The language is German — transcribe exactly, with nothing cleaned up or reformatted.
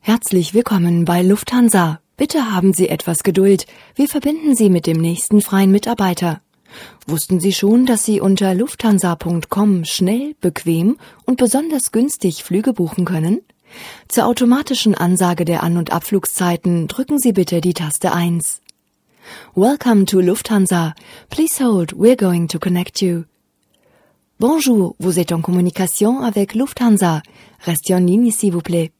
Herzlich willkommen bei Lufthansa. Bitte haben Sie etwas Geduld. Wir verbinden Sie mit dem nächsten freien Mitarbeiter. Wussten Sie schon, dass Sie unter lufthansa punkt com schnell, bequem und besonders günstig Flüge buchen können? Zur automatischen Ansage der An- und Abflugszeiten drücken Sie bitte die Taste eins. Welcome to Lufthansa. Please hold, we're going to connect you. Bonjour, vous êtes en communication avec Lufthansa. Restez en ligne s'il vous plaît.